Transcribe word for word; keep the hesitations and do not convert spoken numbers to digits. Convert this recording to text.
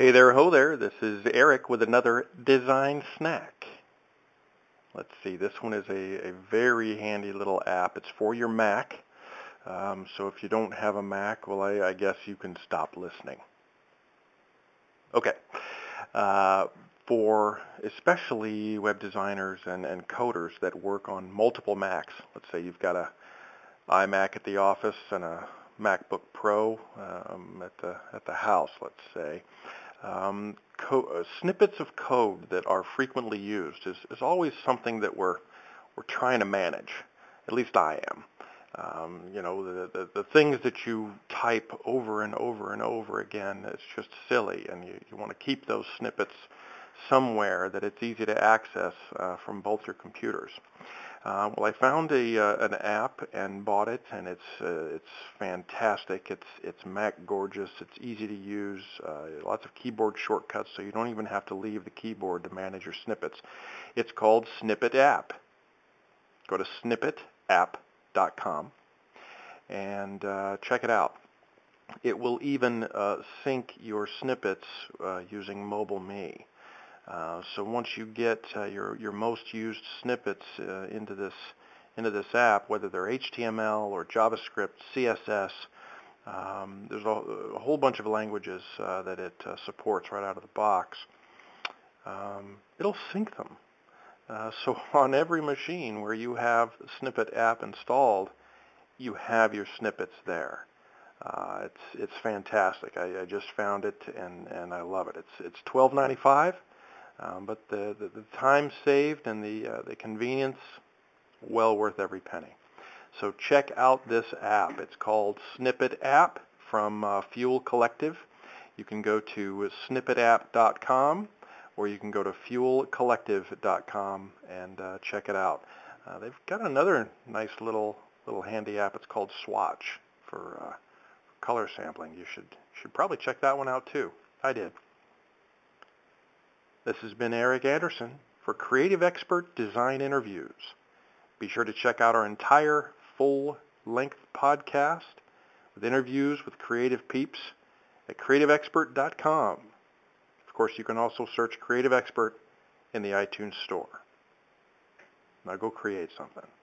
Hey there, ho there. This is Eric with another design snack. Let's see, this one is a, a very handy little app. It's for your Mac. Um, so if you don't have a Mac, well, I, I guess you can stop listening. Okay. Uh, for especially web designers and, and coders that work on multiple Macs. Let's say you've got a iMac at the office and a MacBook Pro um, at the at the house, let's say. Um, co- uh, snippets of code that are frequently used is, is always something that we're we're trying to manage. At least I am. Um, you know, the, the the things that you type over and over and over again, it's just silly, and you, you want to keep those snippets somewhere that it's easy to access uh, from both your computers. Uh, well, I found a uh, an app and bought it, and it's uh, it's fantastic. It's it's Mac gorgeous. It's easy to use. Uh, lots of keyboard shortcuts, so you don't even have to leave the keyboard to manage your snippets. It's called Snippet App. Go to snippet app dot com and uh, check it out. It will even uh, sync your snippets uh, using MobileMe. Uh, so once you get uh, your your most used snippets uh, into this into this app, whether they're H T M L or JavaScript, C S S, um, there's a, a whole bunch of languages uh, that it uh, supports right out of the box. Um, it'll sync them. Uh, so on every machine where you have Snippet app installed, you have your snippets there. Uh, it's it's fantastic. I, I just found it and, and I love it. It's it's twelve ninety-five. Um, but the, the, the time saved and the, uh, the convenience, well worth every penny. So check out this app. It's called Snippet App from uh, Fuel Collective. You can go to snippet app dot com or you can go to fuel collective dot com and uh, check it out. Uh, they've got another nice little little handy app. It's called Swatch for uh, color sampling. You should should probably check that one out too. I did. This has been Eric Anderson for Creative Expert Design Interviews. Be sure to check out our entire full-length podcast with interviews with creative peeps at creative expert dot com. Of course, you can also search Creative Expert in the iTunes Store. Now go create something.